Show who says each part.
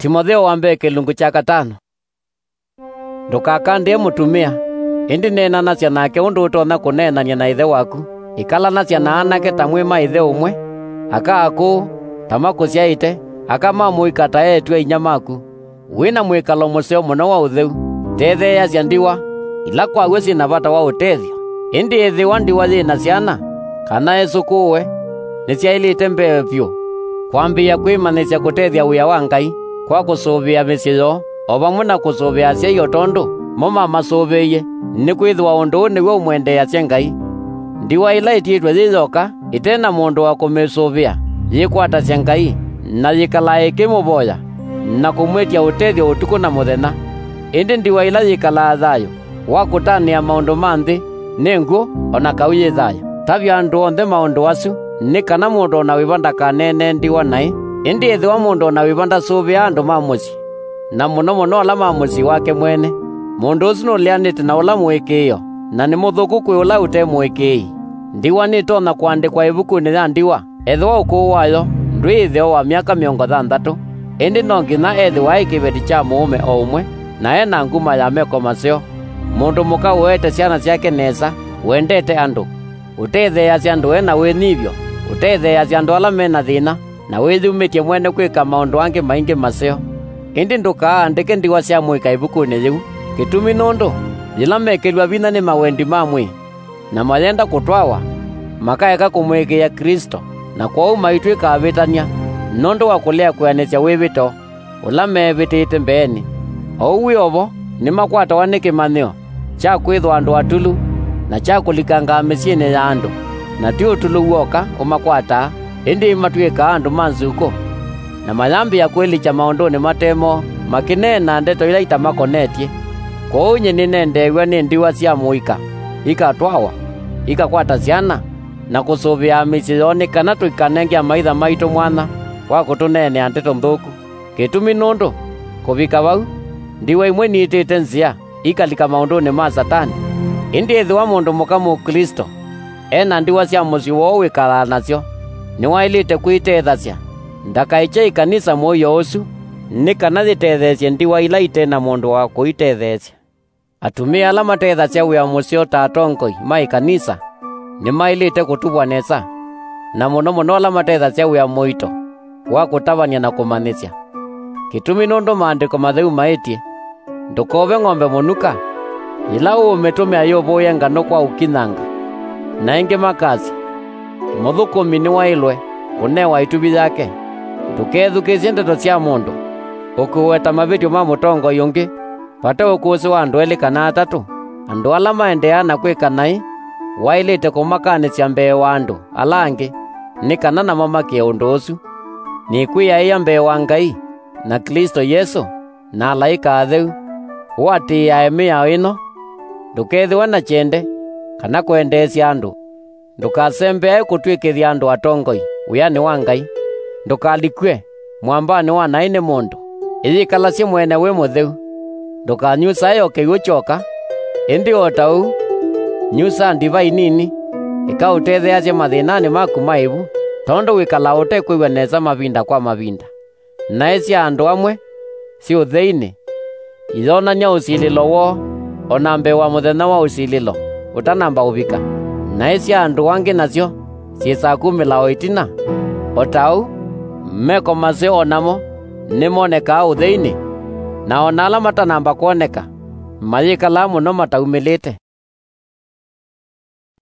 Speaker 1: Timotheo wa mbere kilungu cha 5. Ndukakandie mutumia, indi nena nasya nake undu utona kunenania na ithe waku. Ikala nasya na anake ta mwi maithe umwe, akaaku tamakusyaite, akamamuika ta etwe inya maku. Wina mwikalo museo muno wa utheu, tetheasya ndiwa, ila kwawe sina bata wa utethio. Indi ithiwa ndiwa yina syana, kana esukuwe, nisyailite mbee vyu. Kwambia kwimanisya kutethia wia wa Ngai, kwa kusuvia misyo, o vamwe na kusuvia syayo tondu, moma masuviie, ni kwithwa undu niwe umwendeasya Ngai. Ndiwa ila itiitwe yizoka, itena mundu wa kumisuvia, yikwatasya Ngai, na yikala ikimuvoya, na kumwitia utethio utuku na muthenya. Indi ndiwa ila yikala thayo, wa kutania maundu ma nthi, ni nguo ona kauye thayo. Tavya andu onthe maundu asu, ni kana mundu ona wiva ndakanene ndiwa nai, indi ithiwa mundu ona wiva ndasuvia andu ma musyi, na muno muno ala ma musyi wake mwene. Mundu usu nulianite na ula mwikio, na ni muthuku kwi ula ute mwikii. Ndiwa nitona kuandikwa ibuku-ini ya ndiwa, ethiwa ukuu wayo ndwi itheo wa miaka 60, indi no nginya ethiwa ikiveti cha muume o umwe, na ena nguma ya meko maseo. Mundu muka uete syana syake nesa, wendete andu, utetheasya andu ena winivyo, utetheasya andu ala mena thina, na withumitie mwene kwika maundu angi maingi maseo. Indi ndukaandike ndiwa sya mwika ibuku-ini yiu, gitumi nundu yila mekirwa vina ni mawendi mamwe, na mayenda kutwawa, makaeka kumwikia Kristo, na kwa maitwika avitania, nundu wa kulea kuanisya wivito, ula mevitite mbeeni. Ouwi ovo, ni makwatawa ni kimanio, cha kwithwa andu atulu, na cha kulikanga misyini ya andu, na ti utulu woka umakwata, indi matwika andu manzuko, na mayambi ya kwilicha maunduni matemo, makinena ndeto ila itamakonetie. Kwa unye ninendewa ni ndiwa sya muika, ikatwawa, ikakwata syana, na kusuvia misiyoni kana tuikanengia maitha maitu mwana, wa kutunene ndeto nthuku. Gitumi nundu, kuvika vau, ndiwa imwe niitite nsya, ikalika maunduni ma Satani. Indi ithiwa mundu mukamu Kristo, ena ndiwa sya musyi woo wikala nasyo, niwailite kwitethasya, ndakaiche ikanisa moyo usu, ni kana yitethesye ndiwa ila itena mundu wa kuitethesya. Atumia ala matethasya wia musyo ta atongoi ma ikanisa, ni mailite kutubwa nesa, na muno muno ala matethasya wia muito, wa kutavania na kumanisya. Gitumi nundu maandiko matheu maitie, ndukove ng'ombe munuka, ila uumetume ayuvuye ngano kwa ukinanga, na ingi makasi, muthukumi ni wailwe, kunewa itubi yake. Ndukethukisye ndeto sya mundu, ukuweta mavityo ma mutongo yungi, pate ukusi wa andu eli kana atatu, andu ala maendeana kwika nai, wailite kumakanisya mbee wa andu ala angi, ni kana na mamakie undu usu. Ni kwiaiya mbee wa Ngai, na Kristo Yesu, na alaika atheu, watiiae miao ino. Ndukethiwa na chende, kana kuendeesya andu. Ndukasembea kutwikithia andu atongoi, wiani wa Ngai. Ndukalikwe, mwambani wa naine mundu, iyikalasye mwene wi mutheu. Ndukanyusa yoke iuchoka, indi otau, nyusa ndivai nini, ikautetheasya mathinani maku maivu, tondu wikala utekwigwa nesa mavinda kwa mavinda. Na esya andu amwe, si utheini, ithonania usililo woo, ona mbee wa muthenya wa usililo, utanamba uvika. Na esya andu angi nasyo, sisakumila o itina, otau, meko maseo onamo, nimoneka utheini, na ona ala matanamba kuoneka, mayikala muno mataumilite.